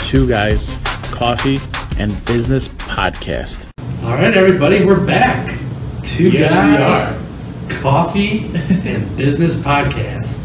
Two Guys, Coffee, and Business Podcast. All right, everybody, we're back. Two Guys, Coffee, and Business Podcast.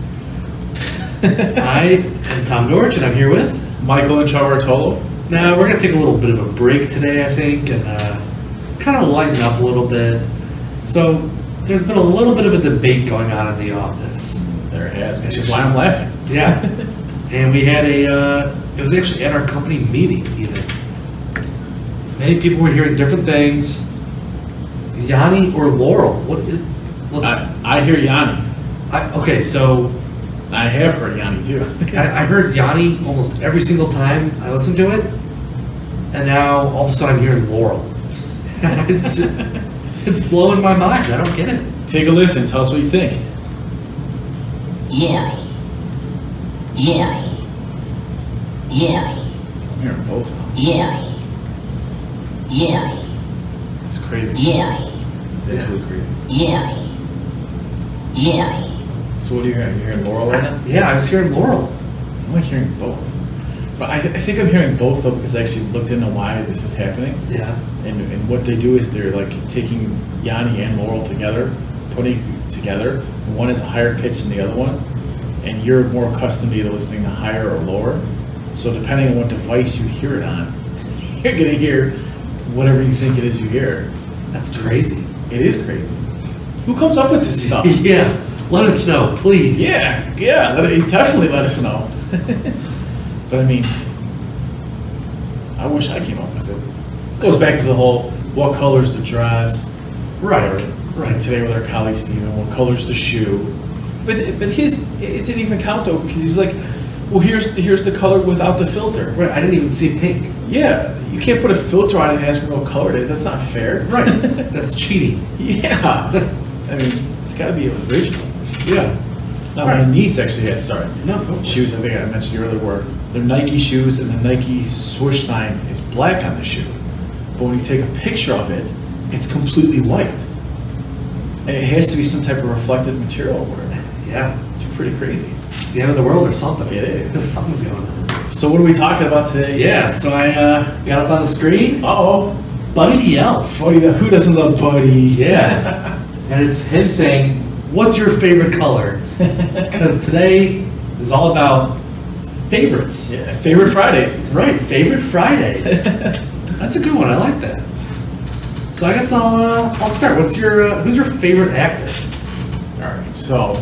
I am Tom Dorch, and I'm here with Michael and Trevor Tolo. Now, we're going to take a little bit of a break today, I think, and kind of lighten up a little bit. So, there's been a little bit of a debate going on in the office. There it has, which is why I'm laughing. Yeah. And we had it was actually at our company meeting, even. Many people were hearing different things. Yanni or Laurel? What is... I hear Yanni. Okay, so... I have heard Yanni, too. I heard Yanni almost every single time I listened to it. And now, all of a sudden, I'm hearing Laurel. It's blowing my mind. I don't get it. Take a listen. Tell us what you think. Laurel. Laurel. Laurel. I'm hearing both. Laurel. Laurel. It's crazy. Laurel. It's absolutely crazy. Laurel. Laurel. So what are you hearing? You're hearing Laurel right now? Yeah, I was hearing Laurel. I'm like hearing both. But I think I'm hearing both, though, because I actually looked into why this is happening. Yeah. And what they do is they're like taking Yanni and Laurel together, putting it together. And one is a higher pitch than the other one. And you're more accustomed to either listening to higher or lower. So depending on what device you hear it on, you're going to hear whatever you think it is you hear. That's crazy. It is crazy. Who comes up with this stuff? Yeah. Let us know, please. Yeah. Definitely let us know. But I mean, I wish I came up with it. It goes back to the whole, what color's the dress? Right. Right. Today with our colleague Steven, what color's the shoe? But it didn't even count though, because he's like, well, here's the color without the filter. Right. I didn't even see pink. Yeah, you can't put a filter on it and ask him what color it is. That's not fair. Right. That's cheating. Yeah. I mean, it's got to be original. Yeah. Now, Right. my niece actually had No, go for it. shoes. I think I mentioned earlier where they're Nike shoes and the Nike swoosh sign is black on the shoe, but when you take a picture of it, it's completely white. And it has to be some type of reflective material or whatever. Yeah. It's pretty crazy. It's the end of the world or something. It is. Something's going on. So what are we talking about today? Yeah, so I got up on the screen. Uh-oh. Buddy the Elf. Buddy, who doesn't love Buddy? Yeah. And it's him saying, what's your favorite color? Because today is all about favorites. Yeah, favorite Fridays. Right, favorite Fridays. That's a good one. I like that. So I guess I'll start. What's your who's your favorite actor? All right, so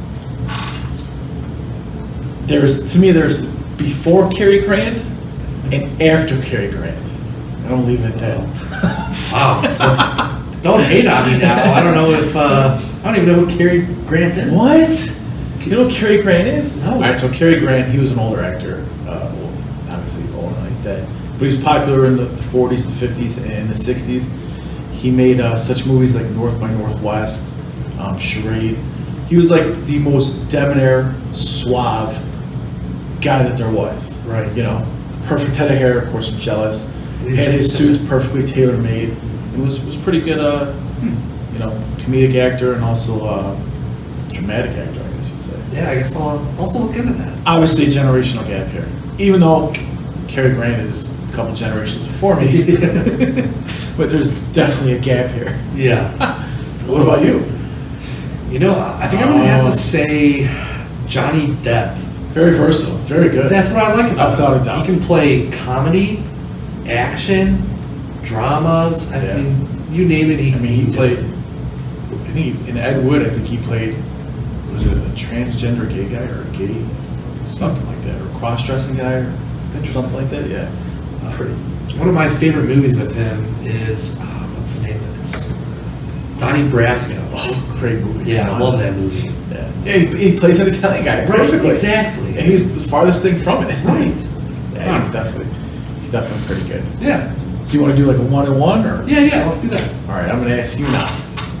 there's before Cary Grant and after Cary Grant. I don't leave it at that. Wow. So don't hate on me now. I don't know if I don't even know who Cary Grant is. What? You know what Cary Grant is? No. All right, so Cary Grant, he was an older actor. Well, obviously he's old now, he's dead. But he was popular in the 40s, the 50s, and the 60s. He made such movies like North by Northwest, Charade. He was like the most debonair, suave guy that there was. Right. You know, perfect head of hair, of course I'm jealous. Had his suits perfectly tailor-made. It was pretty good, you know, comedic actor and also dramatic actor, I guess you'd say. Yeah, I guess I'll have to look into that. Obviously, a generational gap here. Even though Cary Grant is a couple generations before me, but there's definitely a gap here. Yeah. What about you? You know, I think I'm gonna have to say Johnny Depp. Very versatile, very good. That's what I like about Without him. a doubt. He can play comedy, action, dramas. I Yeah. mean, you name it. I mean, he played. I think in Ed Wood, I think he played. Was it a transgender gay guy or a gay something like that, or a cross-dressing guy or something like that? Yeah, pretty. One of my favorite movies with him is what's the name of it? It's Donnie Brasco. Oh, great movie. Yeah, I love that movie. Yeah, he plays an Italian guy perfectly. Exactly. And he's the farthest thing from it. Right. Yeah, he's definitely pretty good. Yeah. So you want to do like a one-on-one or? Yeah. Let's do that. All right, I'm going to ask you now.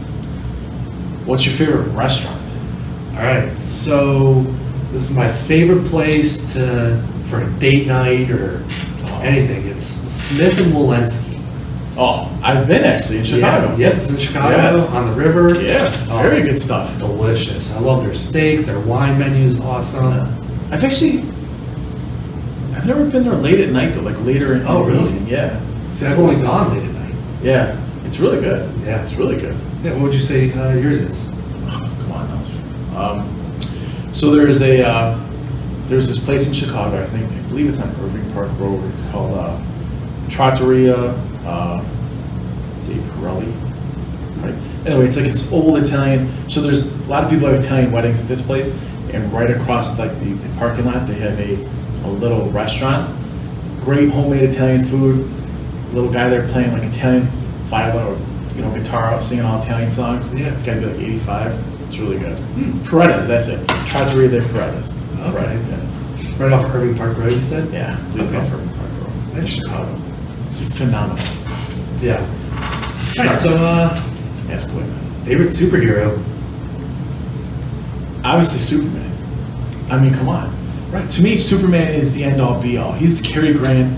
What's your favorite restaurant? All right. So this is my favorite place for a date night or anything. It's Smith and Wolenski. Oh, I've been actually in Chicago. Yeah, yep, it's in Chicago, Yes. on the river. Yeah, Oh, very it's good stuff. Delicious. I love their steak. Their wine menu is awesome. I've actually I've never been there late at night though, like later in Oh, the really? evening. Yeah. See, I've only gone late at night. Yeah. It's really good. Yeah. It's really good. Yeah, what would you say yours is? Come on now. So there's this place in Chicago, I believe it's on Irving Park Road. It's called Trattoria dei Pirelli. Right. Anyway, it's like it's old Italian. So there's a lot of people have Italian weddings at this place, and right across like the parking lot, they have a little restaurant. Great homemade Italian food. Little guy there playing like Italian violin or guitar, singing all Italian songs. Yeah. It's got to be like 85. It's really good. Paredes, that's it. Trattoria dei Paredes. Okay. Paredes, yeah. Right off Irving Park Road, you said? Yeah, Okay. off Irving Park Road. Interesting. Chicago. It's phenomenal. Yeah. All right, so Ask away. favorite superhero? Obviously Superman. I mean, come on. Right. To me, Superman is the end-all, be-all. He's the Cary Grant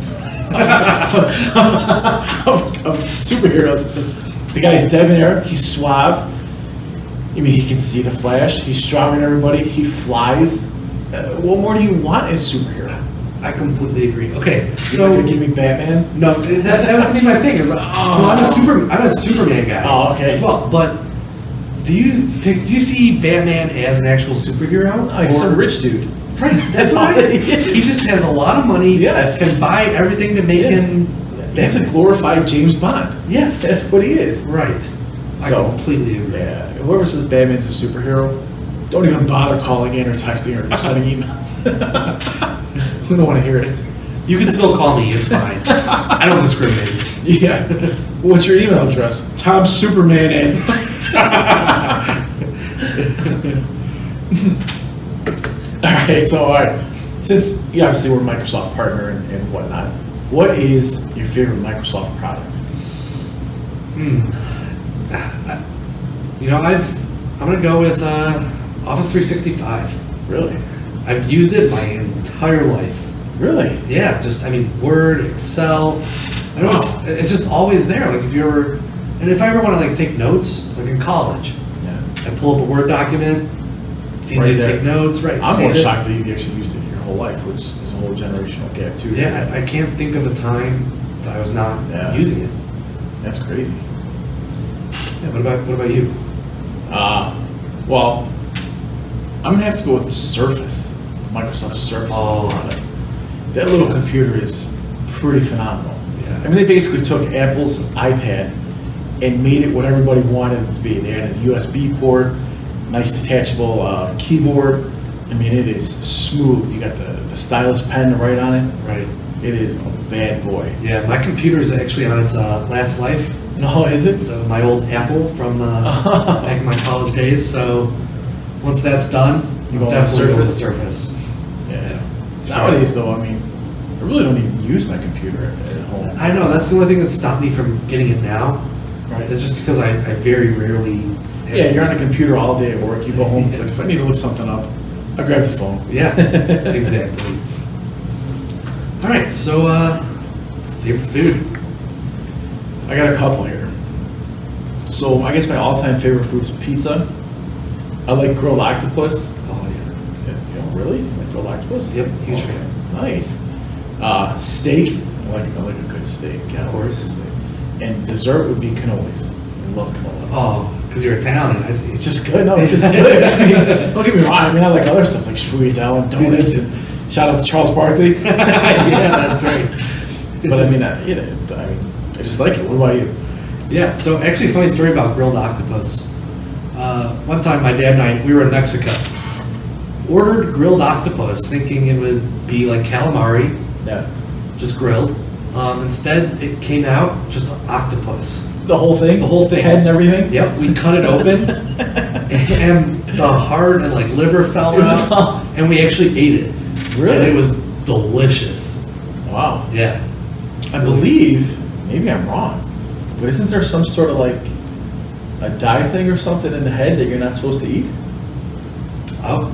of superheroes. The guy's debonair. He's suave. I mean, he can see the Flash. He's stronger than everybody. He flies. What more do you want as a superhero? I completely agree. Okay, You're so not gonna give me Batman? no, that was gonna be my thing. Is like, well, I'm a Superman guy. Oh, okay. As well, but do you see Batman as an actual superhero? Oh, he's some rich dude. Right, that's all right. it is. He just has a lot of money. Yes. Can buy everything to make Yeah. him. He's a glorified James Bond. Yes. That's what he is. Right. So- I completely agree. Yeah, whoever says Batman's a superhero, don't even bother calling in or texting or sending emails. We don't want to hear it. You can still call me. It's fine. I don't discriminate. Yeah. What's your email address? Tom Superman and. All right. Since you obviously we're a Microsoft partner and whatnot, what is your favorite Microsoft product? You know, I'm gonna go with Office 365. Really? I've used it my entire life. Really? Yeah, I mean, Word, Excel. I know Wow. it's just always there. Like if I ever want to like take notes, like in college, Yeah. I pull up a Word document. It's easy Right to there. take notes. Right. I'm save more it. shocked that you've actually used it your whole life, which is a whole generational gap too. Yeah, I can't think of a time that I was not Yeah. using it. That's crazy. Yeah. What about you? Well, I'm gonna have to go with the Surface, Microsoft Surface Oh. product. That little computer is pretty phenomenal. Yeah. I mean, they basically took Apple's iPad and made it what everybody wanted it to be. They added a USB port, nice detachable keyboard. I mean, it is smooth. You got the stylus pen to write on it. Right. It is a bad boy. Yeah, my computer is actually on its last life. No, is it? So my old Apple from back in my college days. So once that's done, You I'm go on the definitely going with the Surface? Surface. Yeah. It's Nowadays, though, I mean, I really don't even use my computer at home. I know that's the only thing that stopped me from getting it now. Right. It's just because I very rarely. have Yeah, to you're on use a it. computer all day at work. You go home. It's like if I need to look something up, I grab the phone. Yeah, exactly. All right, so favorite food. I got a couple here. So I guess my all-time favorite food is pizza. I like grilled octopus. Oh yeah. You know, really? You like grilled octopus? Yep, huge Okay. fan. Nice. Steak. I like a good steak. Yeah, Of course. good steak. And dessert would be cannolis. I love cannolis. Oh, because you're Italian, I see. It's just good. No, it's just good. I mean, don't get me wrong. I mean, I like other stuff like sfogliatelle and donuts. And shout out to Charles Barkley. Yeah, that's right. But I mean, I just like it. What about you? Yeah, so actually, a funny story about grilled octopus. One time, my dad and we were in Mexico. Ordered grilled octopus, thinking it would be like calamari, Yeah. just grilled. Instead, it came out just an octopus. The whole thing. The whole thing. Head and everything. Yep, we cut it open, and the heart and like liver fell It was all- out, and we actually ate it. Really? And it was delicious. Wow. Yeah. I believe, maybe I'm wrong, but isn't there some sort of like a dye thing or something in the head that you're not supposed to eat? Oh,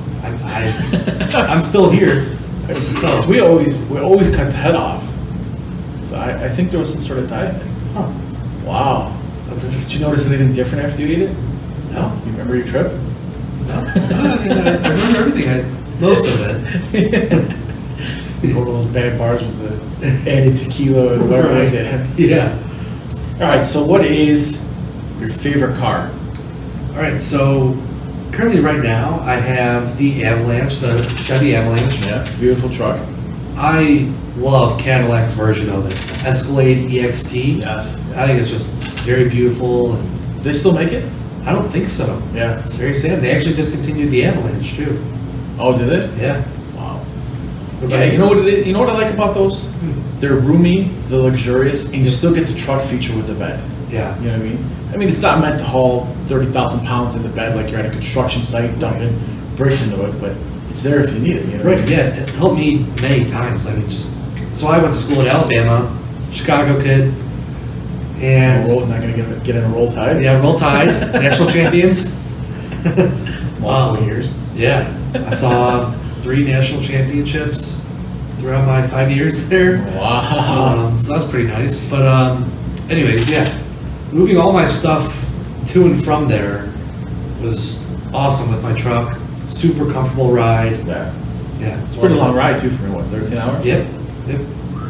I'm still here. Because we always cut the head off. So I think there was some sort of dye thing. Huh, Wow. that's Did interesting. you notice anything different after you ate it? No, You remember your trip? no, I remember everything. Most of it. Go to those bad bars with the added tequila and whatever it is. Yeah. All right, so what is your favorite car? All right, so currently right now I have the Avalanche, the Chevy Avalanche. Yeah, beautiful truck. I love Cadillac's version of it, Escalade EXT. Yes. I think it's just very beautiful. And They still make it? I don't think so. Yeah. It's very sad. They actually discontinued the Avalanche too. Oh, did it? Yeah. Wow. Yeah, you know what it is? You know what I like about those? They're roomy, they're luxurious, and you still get the truck feature with the bed. Yeah. You know what I mean? I mean, it's not meant to haul 30,000 pounds in the bed like you're at a construction site dumping bricks into it, but it's there if you need it. You know what I Right, mean? yeah, it helped me many times. I mean, so I went to school in Alabama, Chicago kid, and Not gonna get in a roll tide. yeah, Roll Tide, national champions. Multiple years. Yeah, I saw 3 national championships throughout my 5 years there. Wow. So that's pretty nice. But anyways, yeah, moving all my stuff to and from there was awesome with my truck. Super comfortable ride. Yeah. Yeah, It's a pretty long ride too for me, what, 13 hours? Yep. Yep.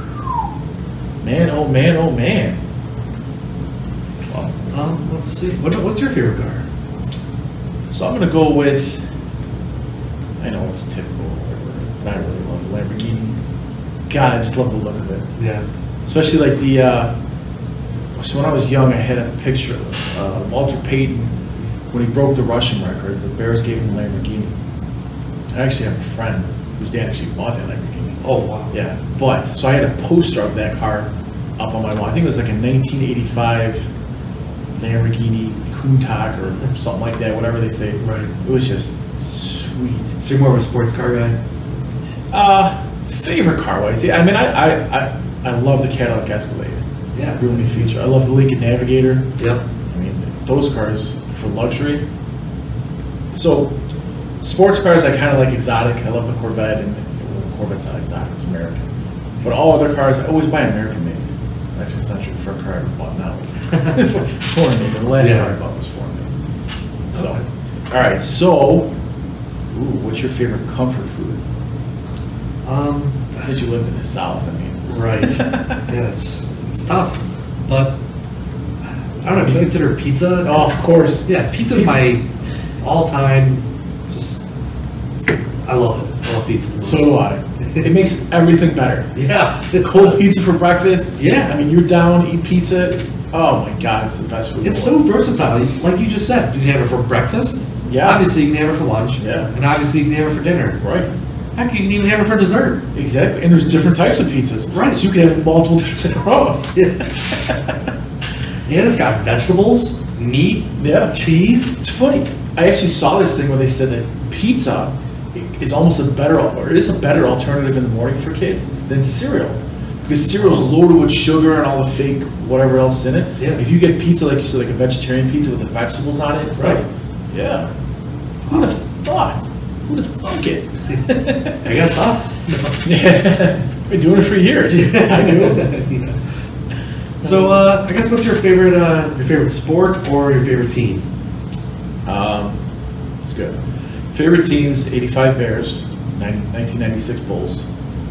Man, oh man, oh man. Wow. Let's see. What's your favorite car? So I'm gonna go with, I know it's typical, or whatever, but I really love the Lamborghini. God, I just love the look of it. Yeah. Especially like so when I was young, I had a picture of Walter Payton when he broke the Russian record. The Bears gave him a Lamborghini. I actually have a friend whose dad actually bought that Lamborghini. Oh wow. Yeah, but, so I had a poster of that car up on my wall. I think it was like a 1985 Lamborghini Countach or something like that, whatever they say. Right. It was just sweet. So you're more of a sports car guy? Favorite car wise, yeah. I mean, I love the Cadillac Escalade. Yeah. Roomy feature. I love the Lincoln Navigator. Yep. I mean, those cars for luxury. So, sports cars, I kind of like exotic. I love the Corvette, and well, the Corvette's not exotic, it's American. But all other cars, I always buy American made. Actually, it's not true. The first car I ever bought now was foreign made. The last Yeah. car I bought was foreign made. So, Okay. all right. So, what's your favorite comfort food? Because you lived in the South, I mean. Right. Yeah, it's tough, but I don't know. Do you consider pizza? Oh, of course. Yeah, pizza's my all-time. I love it. I love pizza. the most. So do I. It makes everything better. Yeah. Cold pizza for breakfast. Yeah. I mean, you're down, eat pizza. Oh my God, it's the best food. in It's the so world. versatile. Like you just said, you can have it for breakfast. Yeah. Obviously, you can have it for lunch. Yeah. And obviously, you can have it for dinner. Right. Heck, you can even have it for dessert. Exactly. And there's different types of pizzas. Right. So you can have it multiple days in a row. And it's got vegetables, meat, Yeah. cheese. It's funny. I actually saw this thing where they said that pizza is almost a better, or it is a better alternative in the morning for kids than cereal. Because cereal is loaded with sugar and all the fake whatever else in it. Yeah. If you get pizza, like you said, like a vegetarian pizza with the vegetables on it and stuff. Right. Yeah. Who'd have thought? Who'd have thunk it? I guess us. Yeah. Been doing it for years. I do. Yeah. So, I guess what's your favorite sport or your favorite team? It's good. Favorite teams: '85 Bears, 1996 Bulls.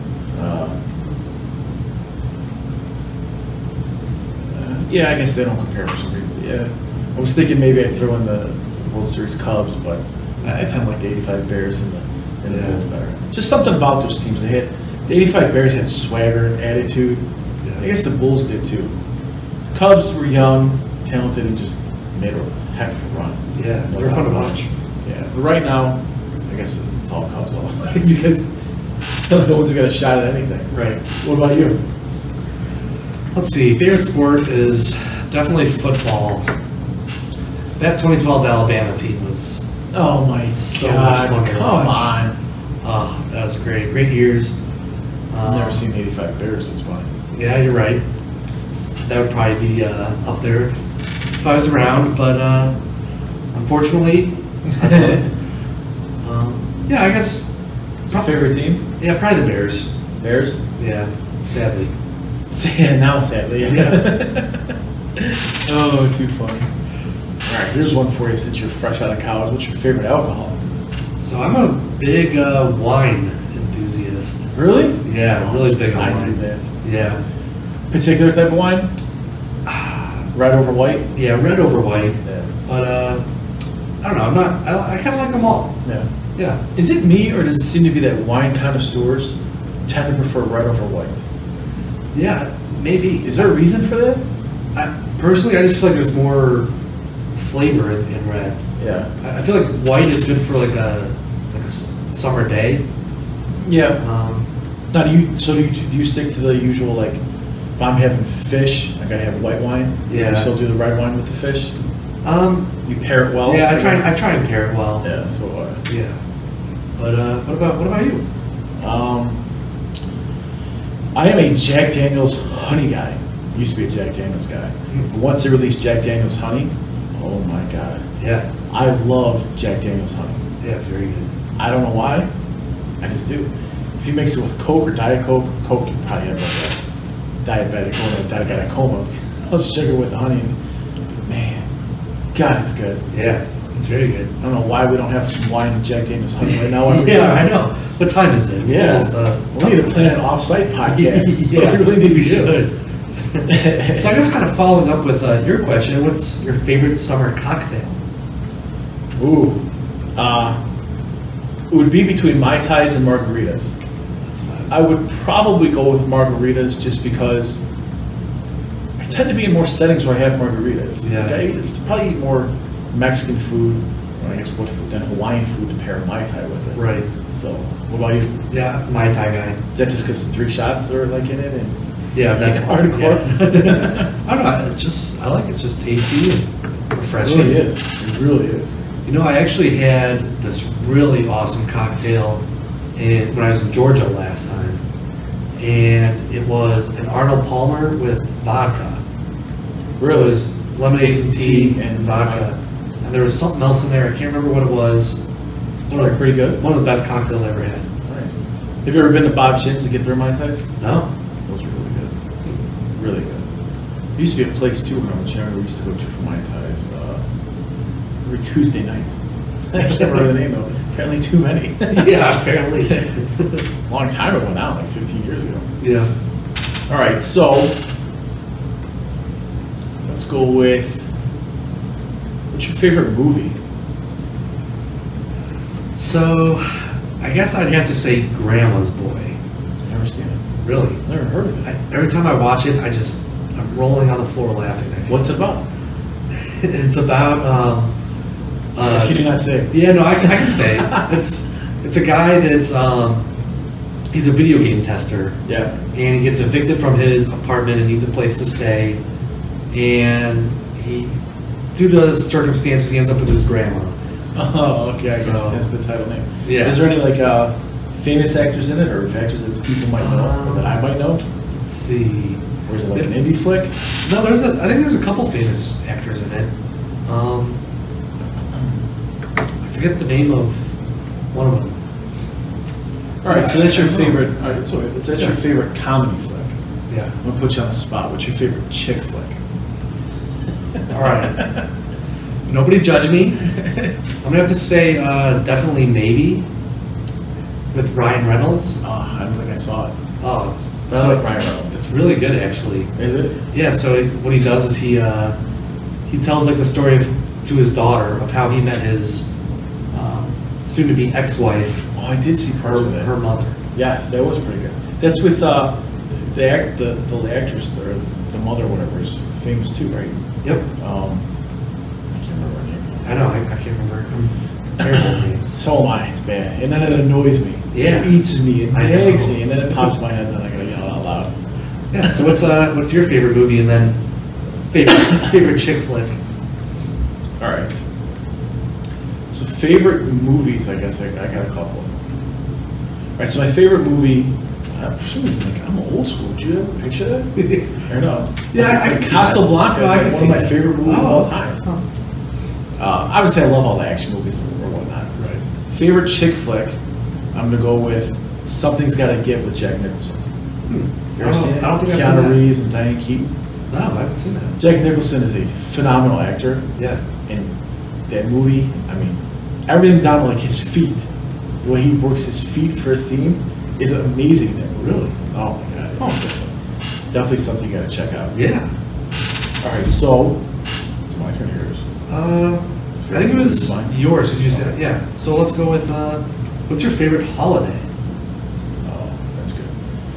Yeah, I guess they don't compare for some people. Yeah, I was thinking maybe I'd throw in the World Series Cubs, but I tend to like the '85 Bears and the Yeah. Bulls better. Just something about those teams. The '85 Bears had swagger and attitude. Yeah. I guess the Bulls did too. The Cubs were young, talented, and just made a heck of a run. Yeah, No they're fun to doubt about watch. it. Yeah, but right now, I guess it's all Cubs all because they're the ones who got a shot at anything. Right. What about you? Let's see. Favorite sport is definitely football. That 2012 Alabama team was, Oh my So much God! fun to Come watch. on! that was great. Great years. I've never seen '85 Bears. It's funny. Yeah, you're right. That would probably be up there if I was around, but unfortunately, I did. Yeah, I guess. What's your favorite team? Yeah, probably the Bears. Bears. Yeah, sadly. Yeah, now sadly. Yeah. Oh, too funny. All right, here's one for you since you're fresh out of college. What's your favorite alcohol? So I'm a big wine enthusiast. enthusiast. Really? Yeah, really big on I wine. knew that. Yeah. Particular type of wine? Red over white? Yeah, red over white. Yeah. But I don't know. I'm not. I kind of like them all. Yeah. Yeah. Is it me, or does it seem to be that wine connoisseurs tend to prefer red over white? Yeah. Maybe. Is there a reason for that? Personally, I just feel like there's more flavor in red. Yeah. I feel like white is good for like a summer day. Yeah. Now, do you stick to the usual, like, if I'm having fish, I gotta have white wine? Yeah. You still do the red wine with the fish? You pair it well? Yeah, I try and pair it well. Yeah, so Yeah. But what about you? I am a Jack Daniel's honey guy. Used to be a Jack Daniel's guy. But once they released Jack Daniel's honey, oh my God. Yeah. I love Jack Daniel's honey. Yeah, it's very good. I don't know why, I just do. If you mix it with Coke or Diet Coke, Coke you probably have like a diabetic or a diabetic coma. I'll sugar with the honey, and man, God, it's good. Yeah, it's very good. I don't know why we don't have some wine and Jack Daniel's honey right now. Yeah, I know. What time is it? It's Yeah, almost, we need to plan an off-site podcast. Yeah, we really need to we do. should. So I guess kind of following up with your question, what's your favorite summer cocktail? Ooh, it would be between Mai Tais and margaritas. That's fine. I would probably go with margaritas just because I tend to be in more settings where I have margaritas. Yeah. Like I probably eat more Mexican food, or I guess what food, than Hawaiian food to pair Mai Tai with it. Right. So, what about you? Yeah, Mai Tai guy. Is that just because the 3 shots that are like in it? And Yeah, that's It's hardcore. Yeah. I don't know. I like it's just tasty and it refreshing. really is. It really is. You know, I actually had this really awesome cocktail when I was in Georgia last time, and it was an Arnold Palmer with vodka. Really? So it was lemonade and tea Tea and and vodka, and there was something else in there. I can't remember what it was. Like pretty good. One of the best cocktails I ever had. Nice. Have you ever been to Bob Chin's to get their Mai Tais? No. Those are really good. Really good. There used to be a place too when I was younger we used to go to for Mai Tais every Tuesday night. I can't remember the name though. Apparently too many. Yeah, apparently. Long time ago now, like 15 years ago. Yeah. All right, so let's go with, what's your favorite movie? So, I guess I'd have to say Grandma's Boy. Never seen it. Really. Never heard of it. Every time I watch it, I'm rolling on the floor laughing. I feel. What's it about? It's about. Can you not say? Yeah, no, I can say it's a guy that's he's a video game tester, Yeah. and he gets evicted from his apartment and needs a place to stay, and he, due to circumstances, he ends up with his grandma. Oh, okay, I guess So- that's the title name. Yeah. Is there any like famous actors in it, or actors that people might know, or that I might know? Let's see. Or is it like an indie flick? No, I think there's a couple famous actors in it. I forget the name of one of them. All right, so that's your I don't know. favorite. All right, so that's your favorite comedy flick. Yeah. I'm gonna put you on the spot. What's your favorite chick flick? All right. Nobody judge me. I'm gonna have to say definitely Maybe with Ryan Reynolds. Oh, I don't think I saw it. Oh, it's I like Ryan Reynolds. It's really good actually. Is it? Yeah. So what he does is he tells like the story to his daughter of how he met his soon-to-be ex-wife, Oh, I did see parts of it. her mother. Yes, that was pretty good. That's with the actress, or the mother, or whatever, is famous too, right? Yep. I can't remember her name. I know. I can't remember. I'm terrible at names. So am I. It's bad, and then it annoys me. Yeah. It eats me. It I nags know. me, and then it pops my head, and then I gotta yell out loud. Yeah. So what's your favorite movie, and then favorite chick flick? All right. So favorite movies, I guess I got a couple. All right. So my favorite movie. For some reason, like, I'm old school. Do you have a picture of that? Or no? Yeah, I can see that. Casablanca No, I is can like see one of my that. favorite movies of Oh. all time. Obviously, I love all the action movies or whatnot. Right. Favorite chick flick, I'm gonna go with Something's Gotta Give with Jack Nicholson. You ever seen it? I don't think I've seen Keanu that. Reeves and Diane Keaton. No, I haven't seen that. Jack Nicholson is a phenomenal actor, Yeah. and that movie, I mean, everything down to like his feet, the way he works his feet for a scene, is amazing there. Really? Oh my god. Oh. Definitely something you gotta check out. Yeah. All right, so it's my turn here. I think it was Mine? yours, because you said, yeah. So let's go with, what's your favorite holiday? Oh, that's good.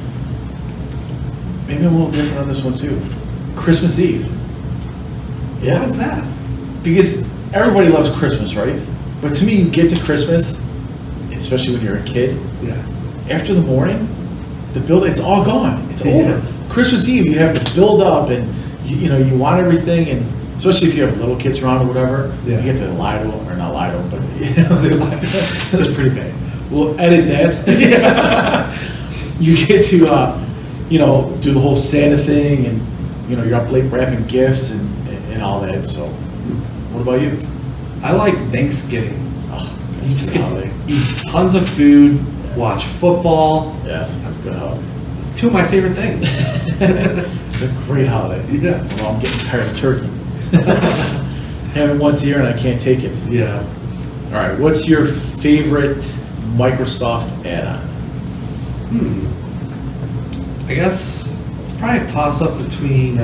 Maybe I'm a little different on this one too. Christmas Eve. Yeah. Why is that? Because everybody loves Christmas, right? But to me, you get to Christmas, especially when you're a kid, Yeah. after the morning, the build, it's all gone. It's Yeah. over. Christmas Eve, you have to build up and, you know, you want everything, and especially if you have little kids around or whatever, Yeah. you get to lie to them, or not lie to them, but, you know, they lie. That's pretty bad. We'll edit that. You get to, you know, do the whole Santa thing, and, you know, you're up late wrapping gifts and all that, so. What about you? I like Thanksgiving. Oh, You that's just a good get holiday. to eat tons of food, watch football. Yes, that's a good holiday. It's two of my favorite things. It's a great holiday. Yeah. Well, I'm getting tired of turkey. Have it once a year and I can't take it. Yeah. All right, what's your favorite Microsoft add-on? I guess it's probably a toss-up between,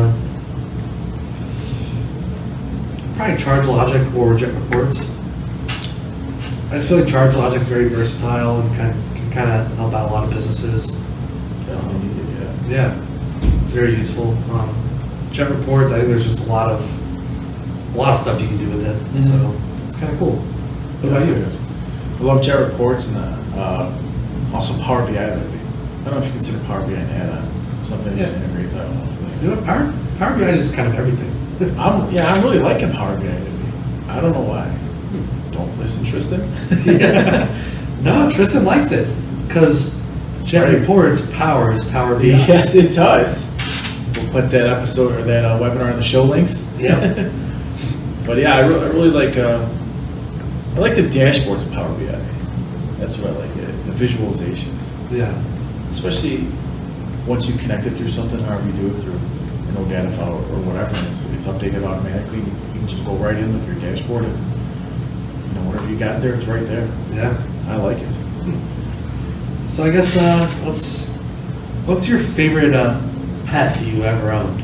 probably ChargeLogic or JetReports. I just feel like ChargeLogic is very versatile and can kind of help out a lot of businesses. Definitely needed, yeah. Yeah, it's very useful. JetReports, I think there's just a lot of stuff you can do with it, Mhm. so it's kind of cool. What about you? I love JetReports and also Power BI lately. I don't know if you consider Power BI an add-on, something that just Yeah. integrates, I don't know. You know, Power BI is kind of everything. I'm really liking Power BI lately. I don't know why. Don't listen, Tristan. No, Tristan likes it because JetReports powers Power BI. Yes, it does. We'll put that episode or that webinar in the show links. Yeah. But yeah, I really like I like the dashboards of Power BI. That's what I like. The visualizations, Yeah. especially once you connect it through something, however you do it through an OData file or whatever, and it's updated automatically. You can just go right in with your dashboard, and you know whatever you got there, it's right there. Yeah. I like it. So I guess what's your favorite pet that you ever owned?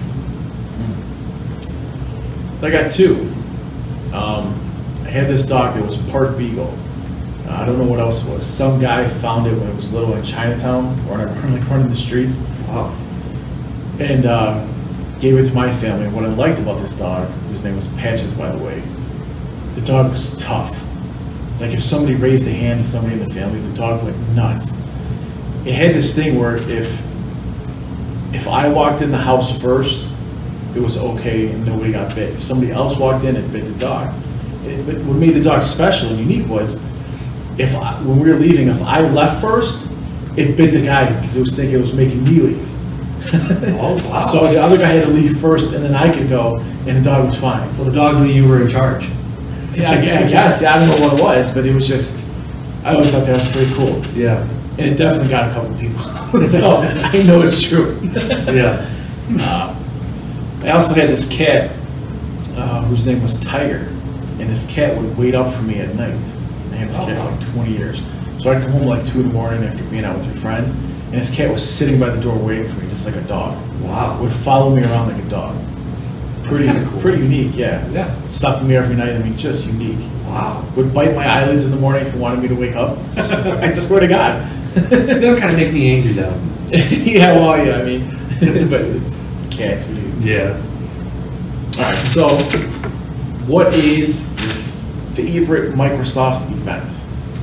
I got two. I had this dog that was part beagle. I don't know what else it was. Some guy found it when it was little in Chinatown, or like running the streets, Wow. and gave it to my family. And what I liked about this dog, whose name was Patches, by the way, the dog was tough. Like if somebody raised a hand to somebody in the family, the dog went nuts. It had this thing where if I walked in the house first, it was okay and nobody got bit. If somebody else walked in, it bit the dog. But what made the dog special and unique was when we were leaving, if I left first, it bit the guy because it was thinking it was making me leave. Oh, wow. So the other guy had to leave first and then I could go and the dog was fine. So the dog knew you were in charge. Yeah, I guess. Yeah, I don't know what it was, but it was just, I always thought that was pretty cool. Yeah. And it definitely got a couple people. So I know it's true. Yeah. I also had this cat whose name was Tiger, and this cat would wait up for me at night. I had this cat for like 20 years. So I'd come home like 2 in the morning after being out with your friends, and this cat was sitting by the door waiting for me, just like a dog. Wow. Would follow me around like a dog. kinda cool. Pretty unique, yeah. Yeah. Stopping me every night, I mean, just unique. Wow. Would bite my eyelids in the morning if he wanted me to wake up. I swear to God. That would kind of make me angry though. Yeah, well, yeah, I mean, but it's cats, what do you? Yeah. All right, so what is your favorite Microsoft event?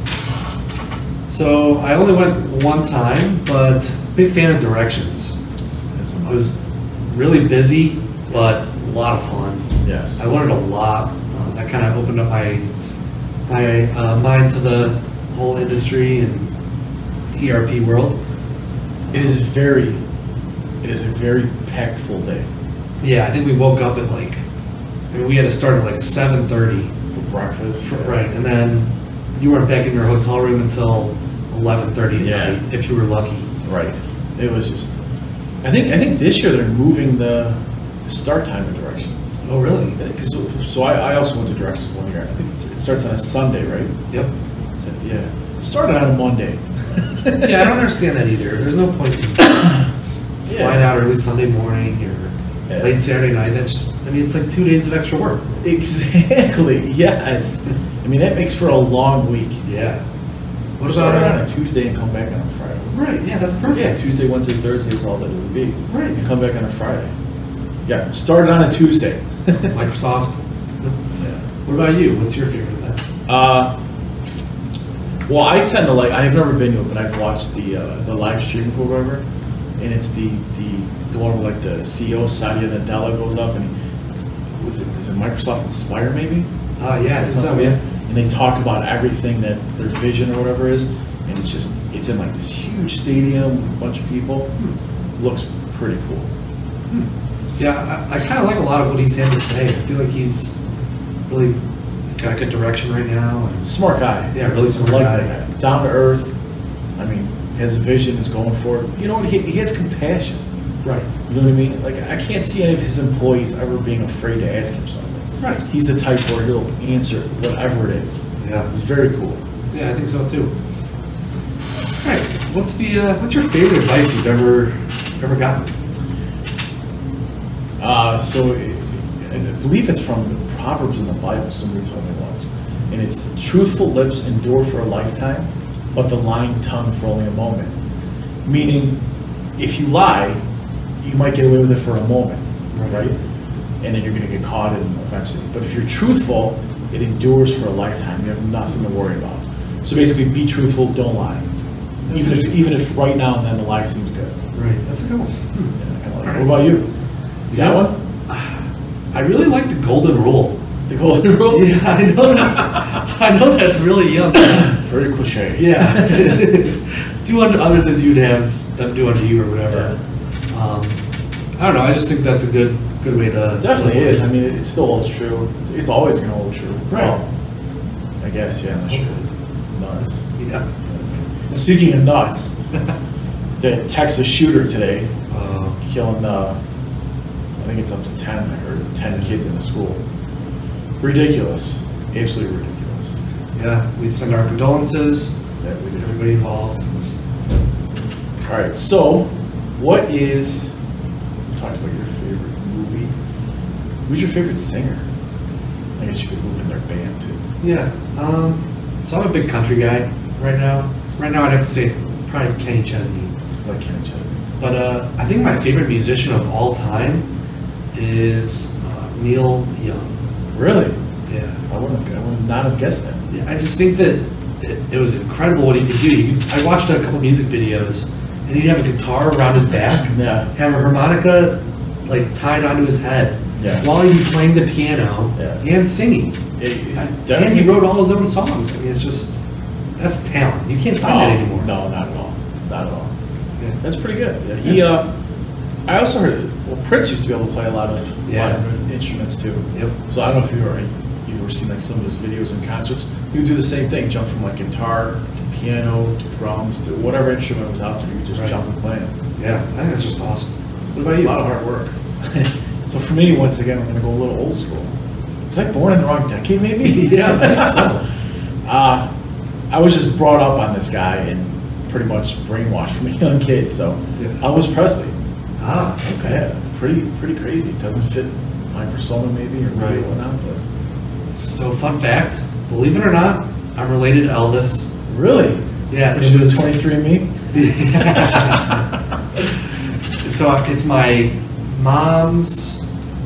So I only went one time, but big fan of Directions. It was really busy, but a lot of fun. Yes. I learned a lot. That kind of opened up my mind to the whole industry and the ERP world. It is a very packed full day Yeah, I think we woke up at we had to start at like 7:30. for breakfast. Right, and then you weren't back in your hotel room until 11:30 at Yeah. night, if you were lucky. Right. It was just, I think this year they're moving the start time in Directions. Oh, really? So I also went to Directions one year. I think it starts on a Sunday, right? Yep. Yeah. Started on a Monday. Yeah, I don't understand that either. There's no point in flying out early Sunday morning or Yeah. late Saturday night. It's like 2 days of extra work. Exactly, yes. I mean, that makes for a long week. Yeah. What Start about on a Tuesday and come back on a Friday. Right, yeah, that's perfect. Yeah, Tuesday, Wednesday, Thursday is all that it would be. Right. And come back on a Friday. Yeah, start it on a Tuesday. Microsoft. Yeah. What about you? What's your favorite then? Well, I tend to like. I've never been to it, but I've watched the live stream or whatever, and it's the one where like the CEO Satya Nadella goes up and is it Microsoft Inspire maybe? Yeah, it's Something, yeah. And they talk about everything that their vision or whatever is, and it's in like this huge stadium with a bunch of people. Looks pretty cool. Yeah, I kind of like a lot of what he's had to say. I feel like he's really got a good direction right now. And Smart guy. Yeah, really smart I like guy. that guy. Down to earth. I mean, has a vision, is going for it. You know what? He has compassion. Right. You know what I mean? Like, I can't see any of his employees ever being afraid to ask him something. Right. He's the type where he'll answer whatever it is. Yeah. It's very cool. Yeah, I think so too. All right. What's your favorite advice you've ever gotten? So I believe it's from the Proverbs in the Bible, somebody told me once. And it's truthful lips endure for a lifetime, but the lying tongue for only a moment. Meaning, if you lie, you might get away with it for a moment, right? And then you're going to get caught in eventually. But if you're truthful, it endures for a lifetime. You have nothing to worry about. So basically, be truthful, don't lie. Even if right now and then the lie seems good. Right. That's a good one. Yeah, I kinda like it. What about you? You got one? I really like the golden rule. The golden rule? Yeah, I know that's really young. Very cliche. Yeah. Do unto others as you'd have them do unto you or whatever. I don't know. I just think that's a good way to. Definitely is. I mean, it still holds true. It's always going to hold true. Right. Well, I guess, yeah, unless you're nuts. Yeah. And speaking of nuts, the Texas shooter today, killing, I think it's up to 10, I heard, 10 kids in the school. Ridiculous. Absolutely ridiculous. Yeah. We send our condolences. Yeah, we to do. everybody involved. All right, so what is, we talked about your favorite movie. Who's your favorite singer? I guess you could move in their band too. Yeah. So I'm a big country guy right now. Right now, I'd have to say it's probably Kenny Chesney. I like Kenny Chesney. But I think my favorite musician of all time is Neil Young. Really? Yeah. I would not have guessed that. Yeah, I just think that it was incredible what he could do. I watched a couple music videos, and he'd have a guitar around his back, Yeah. have a harmonica like tied onto his head, Yeah. while he'd be playing the piano Yeah. and singing. And he wrote all his own songs. I mean, it's just that's talent. You can't find that anymore. No, not at all. Not at all. Yeah. That's pretty good. Yeah, he. I also heard. Well, Prince used to be able to play a lot of instruments too. Yep. So I don't know if you've ever seen like some of his videos in concerts. He would do the same thing, jump from like guitar to piano to drums to whatever instrument was out there. He would just Right. jump and play it. Yeah, I think that's just awesome. What about It's a you? lot of hard work. So for me, once again, I'm going to go a little old school. Was I born in the wrong decade, maybe? Yeah, I think so. I was just brought up on this guy and pretty much brainwashed from a young kid. So Yeah. Elvis Presley. Ah, okay. Yeah, pretty crazy. It doesn't fit my persona maybe or Right. whatnot, but So, fun fact: believe it or not, I'm related to Elvis. really, Yeah, it was 23andMe. So it's my mom's,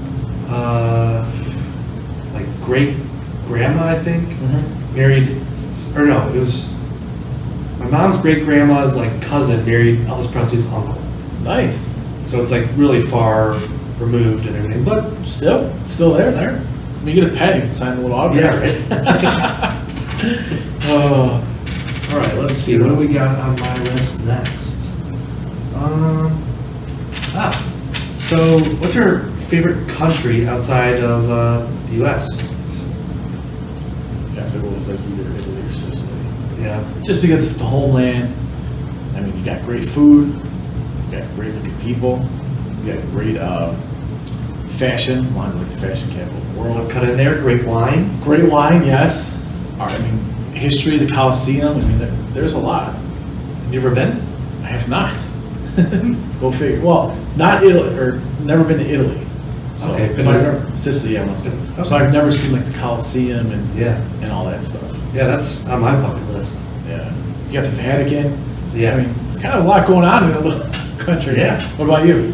like great grandma, I think, married, or no, it was my mom's great grandma's like cousin married Elvis Presley's uncle. Nice. So it's like really far removed and everything, but Still there. it's there. I mean, you get a pen, you can sign a little autograph. Yeah, right. Oh, All right, let's see. What do we got on my list next? So what's your favorite country outside of the U.S.? you have to go with like either Italy or Sicily. Yeah. Just because it's the homeland. I mean, you got great food, you got great looking people, you got great fashion. Mine's like the fashion capital of the I'll world. cut in there. Great wine. Great wine, yes. I mean, history, the Colosseum. I mean, there's a lot. Have you ever been? I have not. Go figure. Well, not Italy, or never been to Italy. So, Okay, been so to- I've never, Sicily, yeah, once. Okay. So I've never seen like the Colosseum and Yeah. and all that stuff. Yeah, that's on my bucket list. Yeah. You got the Vatican. Yeah. I mean, it's kind of a lot going on in a little country. Yeah. What about you?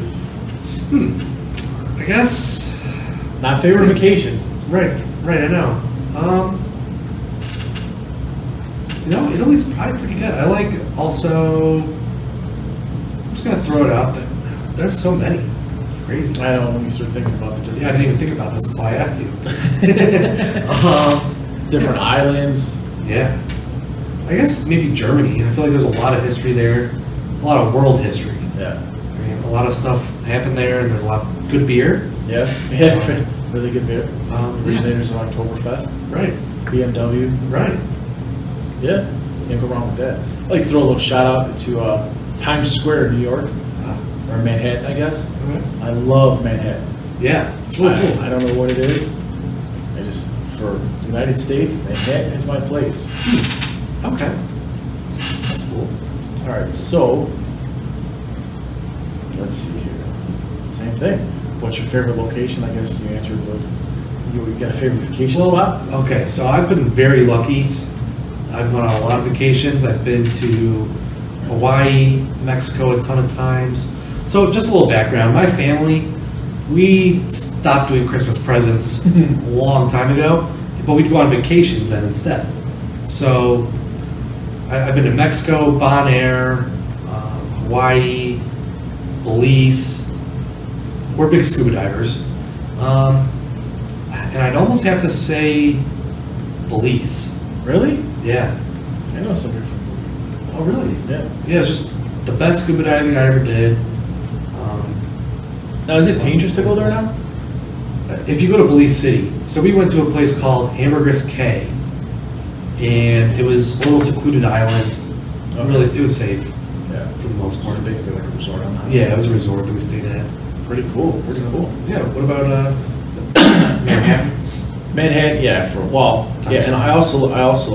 I guess. Not favorite vacation. Right, I know. Italy's probably pretty good. I like also. I'm just gonna throw it out there. There's so many. It's crazy. I don't know when you start thinking about the different. Yeah, I didn't even think about this. That's why I asked you. different islands. Yeah. I guess maybe Germany. I feel like there's a lot of history there, a lot of world history. Yeah. I mean, a lot of stuff happened there, and there's a lot of good beer. Yeah. Yeah. Really good beer. Originators of Oktoberfest. Right, BMW. right. Yeah. Can't go wrong with that. I'd like to throw a little shout out to Times Square, New York, or Manhattan, I guess. Okay. I love Manhattan. Yeah, it's really cool. I don't know what it is. I just, for United States, Manhattan is my place. Okay. That's cool. All right, so let's see here. Same thing. What's your favorite location? I guess you answered with you got a favorite vacation spot? Okay, so I've been very lucky. I've gone on a lot of vacations. I've been to Hawaii, Mexico a ton of times. So just a little background. My family, we stopped doing Christmas presents a long time ago, but we'd go on vacations then instead. So I've been to Mexico, Bon Air, Hawaii, Belize. We're big scuba divers. And I'd almost have to say Belize. Really? Yeah. I know somebody from. Oh, really? Yeah. Yeah, it's just the best scuba diving I ever did. Now, is it dangerous to go there now? If you go to Belize City, so we went to a place called Ambergris Cay, and it was a little secluded island. Okay. Really, it was safe Yeah. for the most part. Basically like a resort on that. Yeah, it was a resort that we stayed at. Pretty cool. Pretty cool. Yeah. What about Manhattan? Manhattan, yeah, for a while. Yeah, and I also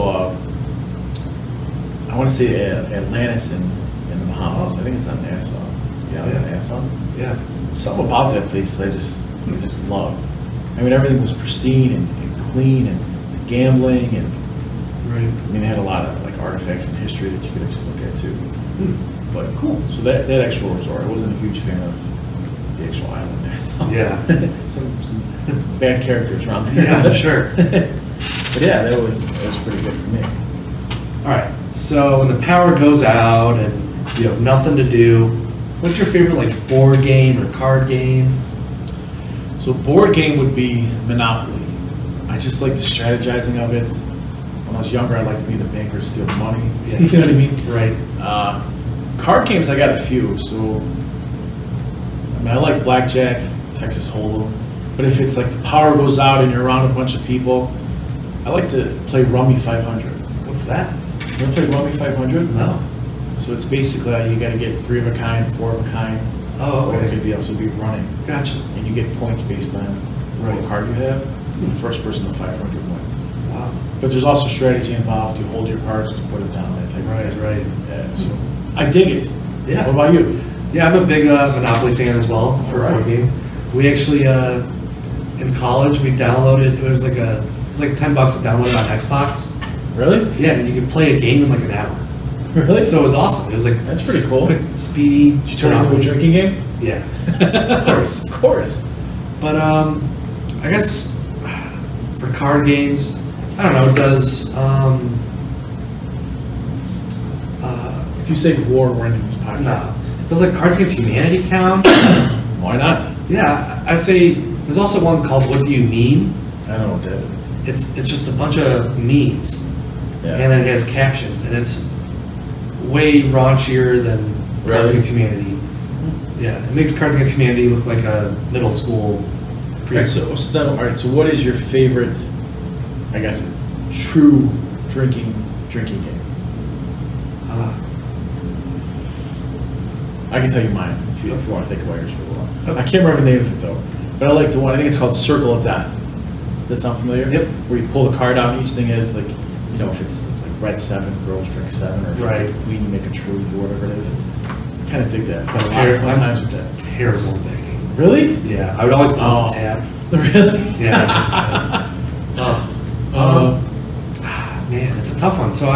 I want to say Atlantis in the Bahamas. I think it's on Nassau. Yeah, Yeah. Nassau. Yeah. Something about that place I just loved. I mean, everything was pristine and clean, and the gambling, and Right. I mean, they had a lot of like artifacts and history that you could actually look at too. Hmm. But cool. So that actual resort, I wasn't a huge fan of the actual island there. So. Yeah. some bad characters around there. Yeah, I'm sure. But yeah, that was pretty good for me. All right. So when the power goes out and you have nothing to do, what's your favorite like board game or card game? So board game would be Monopoly. I just like the strategizing of it. When I was younger, I liked to be the banker to steal the money. Yeah. You know what I mean? Right. Card games, I got a few. So I mean, I like blackjack, Texas Hold'em. But if it's like the power goes out and you're around a bunch of people, I like to play Rummy 500. What's that? You ever play Rummy 500? No. So it's basically you got to get 3 of a kind, 4 of a kind. Oh, Or it okay. could be also be running. Gotcha. And you get points based on what card you have. And the first person to 500 wins. Wow. But there's also strategy involved to hold your cards, to put them down, that type of Right, thing. right. Yeah, so I dig it. Yeah. What about you? Yeah, I'm a big Monopoly fan as well for a board Alright. game. We actually in college we downloaded. It was like $10 to download it on Xbox. Really? Yeah, and you could play a game in like an hour. Really? So it was awesome. It was like That's pretty cool. quick, speedy. Did you turn it into a Monopoly. drinking game? Yeah, of course. Of course. But I guess for card games, I don't know. Does If you say war, we're ending this podcast. no, does like Cards Against Humanity count? Why not? Yeah, I say there's also one called What Do You Mean? I don't know what that is. It's just a bunch of memes, Yeah. and then it has captions, and it's way raunchier than Cards Really? Against Humanity. Yeah, it makes Cards Against Humanity look like a middle school All right, preschool. so what is your favorite, I guess, true drinking game? I can tell you mine if you want to think about yours for a while. Okay. I can't remember the name of it though, but I like the one. I think it's called Circle of Death. Does that sound familiar? Yep. Where you pull the card out and each thing has like you know, if it's like Red 7, Girls Drink 7, or if Right. it's We Make a Truth or whatever it is. Kind of dig that. But a lot of Terrible. fun times with that. Terrible at that game. Really? Yeah, I would always pull up the Oh. tab. Really? Yeah. Oh. Man, it's a tough one. So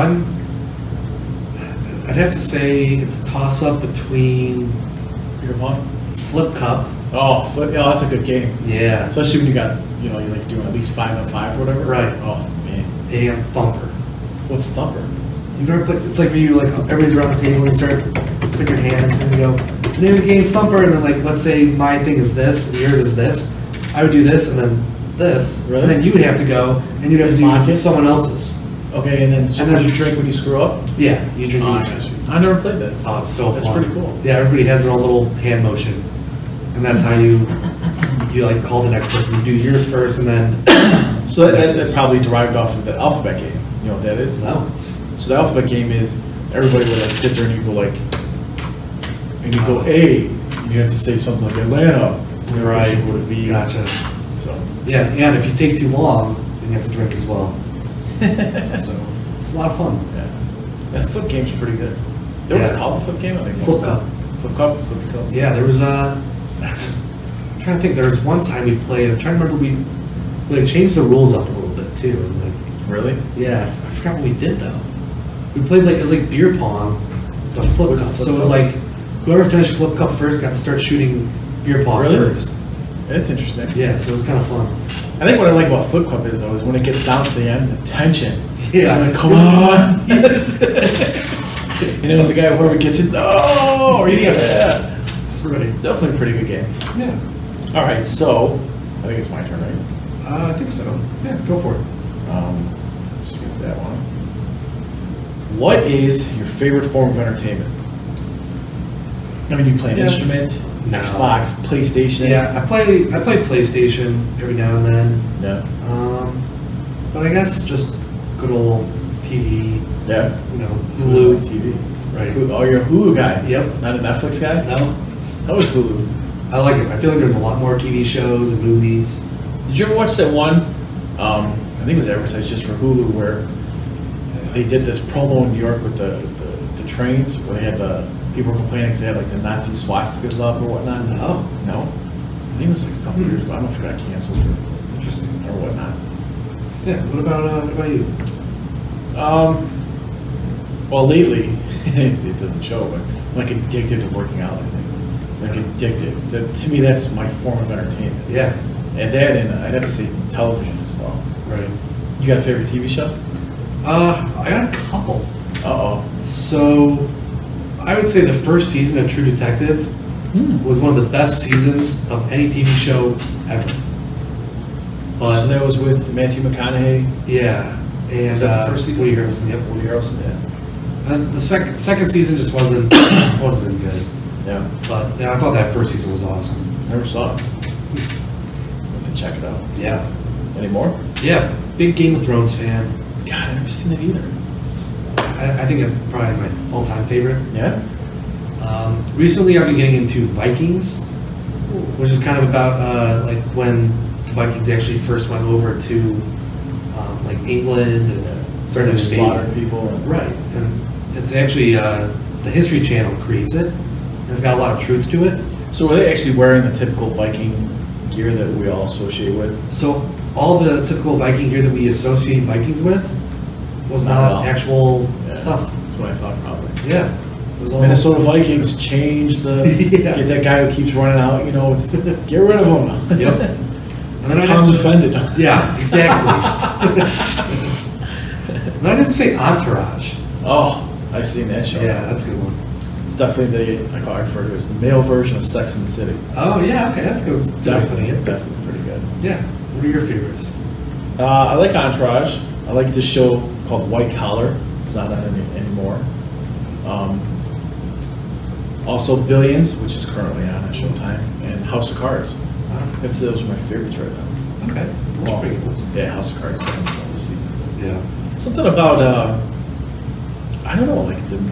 I'd have to say it's a toss up between Beer pong? Flip Cup. Oh, yeah, that's a good game. Yeah. Especially when you got, you know, you're like doing at least 5-on-5 or whatever. Right. Oh, man. And Thumper. What's Thumper? You've never played, it's like when you like, everybody's around the table and you start putting your hands and you go, the name of the game's Thumper, and then like, let's say my thing is this, and yours is this. I would do this and then this. Really? And then you would have to go, and you'd have to Mock do it? someone else's. Okay, and then And then- you drink when you screw up? Yeah, you drink Oh, I yours. got you. I never played that. Oh, it's so That's fun. pretty cool. Yeah, everybody has their own little hand motion, and that's how you like call the next person. You do yours first, and then So that probably derived off of the alphabet game. You know what that is? no. So the alphabet game is everybody would like sit there and you go like, and you go A, and you have to say something like Atlanta. And the other Right. person would be. Gotcha. So. Yeah, and if you take too long, then you have to drink as well. So it's a lot of fun. Yeah. That flip game's pretty good. That was Yeah. called the flip game? I think. Flip Cup. Flip cup? Flip cup? Yeah, there was I'm trying to think. There was one time we played. I'm trying to remember we like changed the rules up a little bit too. And like, Really? yeah, I forgot what we did though. We played like it was like beer pong, but flip cup. So it was like whoever finished flip cup first got to start shooting beer pong Really? first. It's interesting. Yeah, so it was kind of fun. I think what I like about flip cup is though is when it gets down to the end, the tension. Yeah. You're like, come on. Yes. You know, the guy whoever gets it, no, or yeah. Right. Definitely a pretty good game. Yeah. All right, so I think it's my turn, right? I think so. Yeah, go for it. Skip that one. What is your favorite form of entertainment? I mean, you play an Yeah. instrument, No. Xbox, PlayStation. Yeah, I play PlayStation every now and then. Yeah. But I guess just good old TV, Yeah. you know, Hulu Hulu. TV. Right. Oh, you're a Hulu guy. Yep. Not a Netflix guy. No, That was Hulu. I like it. I feel like there's a lot more TV shows and movies. Did you ever watch that one? I think it was advertised just for Hulu, where they did this promo in New York with the trains, where they had the people were complaining because they had like the Nazi swastikas up or whatnot. No. No. I think it was like a couple years ago. I don't know if it got canceled Interesting. or whatnot. Yeah. What about you? Well, lately, it doesn't show, but I'm like addicted to working out. I think. Like addicted. To me, that's my form of entertainment. Yeah. And that, and I'd have to say television as well. Right. You got a favorite TV show? I got a couple. Uh-oh. So, I would say the first season of True Detective was one of the best seasons of any TV show ever. But So that was with Matthew McConaughey. yeah, and Was that the first season? Woody Harrelson. Yep. Woody Harrelson, yeah. And the second season just wasn't as good. Yeah. But yeah, I thought that first season was awesome. Never saw it. Have to check it out. Yeah. Any more? Yeah. Big Game of Thrones fan. God, I've never seen it either. I think it's probably my all-time favorite. Yeah? Recently, I've been getting into Vikings, which is kind of about like when the Vikings actually first went over to like England and started Started slaughtering invading. people. And, Right, and it's actually the History Channel creates it. And it's got a lot of truth to it. So were they actually wearing the typical Viking gear that we all associate with? So all the typical Viking gear that we associate Vikings with was Not at not all. actual Yeah. stuff. That's what I thought probably. Yeah, it was all Minnesota Vikings changed the, Yeah. get that guy who keeps running out, you know, get rid of him. Yep. And then I Tom's didn't- offended. Yeah, exactly. And I didn't say Entourage. Oh, I've seen that show. Yeah, that's a good one. It's definitely I refer to it as the male version of Sex and the City. Oh yeah, okay, that's good. Definitely, Yeah. definitely pretty good. Yeah. What are your favorites? I like Entourage. I like this show called White Collar. It's not on anymore. Also Billions, which is currently on at Showtime, and House of Cards. Those are my favorites right now. Okay, that's pretty good. Yeah, House of Cards this season. Yeah. Something about I don't know, like the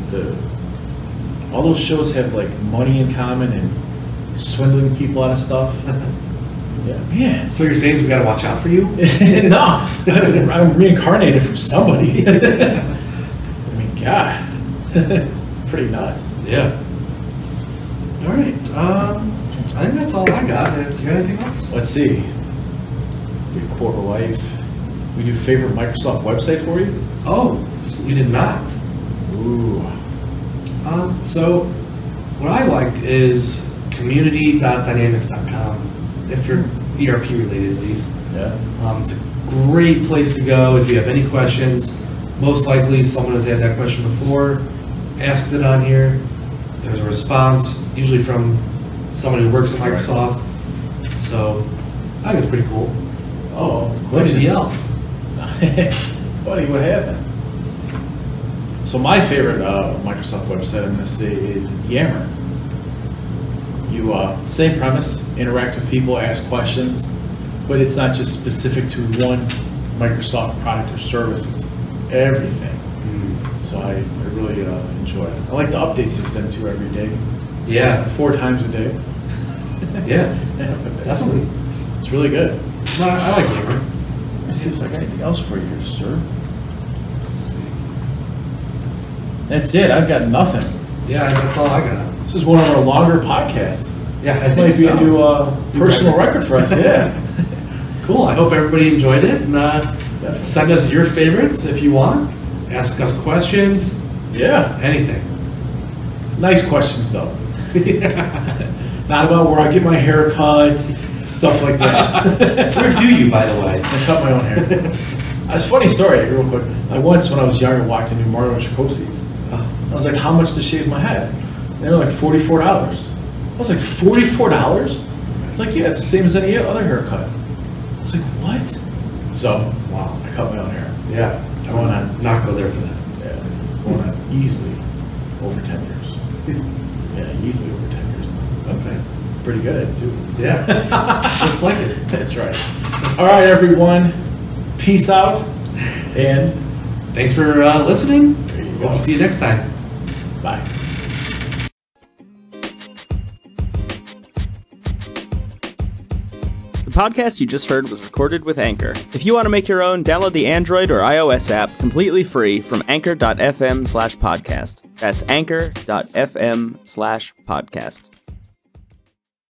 all those shows have like money in common and swindling people out of stuff. Yeah, man. So you're saying is we got to watch out for you? No, I'm reincarnated from somebody. I mean, God, it's pretty nuts. Yeah. All right. I think that's all I got. Do you got anything else? Let's see. We do quarter life. We do favorite Microsoft website for you. Oh, we did not. Ooh. So what I like is community.dynamics.com, if you're ERP related at least. Yeah. It's a great place to go if you have any questions. Most likely someone has had that question before, asked it on here. There's a response, usually from someone who works at Microsoft. So I think it's pretty cool. Oh, What did the elf? Buddy, what happened? So my favorite Microsoft website I'm going to say is Yammer. You same premise, interact with people, ask questions, but it's not just specific to one Microsoft product or service. It's everything. So I really enjoy it. I like the updates they send to every day, Yeah, 4 times a day. yeah, definitely. It's really good. No, I like Gamer. Let's see if I got anything else for you, sir. Let's see. That's it. I've got nothing. Yeah, that's all I got. This is one of our longer podcasts. Yeah, I This think might be so. a new personal record for us. Yeah. Cool. I hope everybody enjoyed it. And send us your favorites if you want. Ask us questions. Yeah. Anything. Nice questions though. Not about where I get my hair cut, stuff like that. Where do you, by the way? I cut my own hair. That's a funny story, real quick. I once, when I was younger, walked into Mario Chikosi's. I was like, how much to shave my head? And they were like $44. I was like, $44? Like, yeah, it's the same as any other haircut. I was like, what? So, wow, I cut my own hair. Yeah. Going on. Not go there for that. Yeah, going on easily over 10 years. Yeah, easily over 10 years now. Okay. Pretty good at it, too. Yeah. It's like it. That's right. All right, everyone. Peace out. And Thanks for listening. there you Hope go. to see you next time. Bye. The podcast you just heard was recorded with Anchor. If you want to make your own, download the Android or iOS app completely free from anchor.fm/podcast. That's anchor.fm/podcast.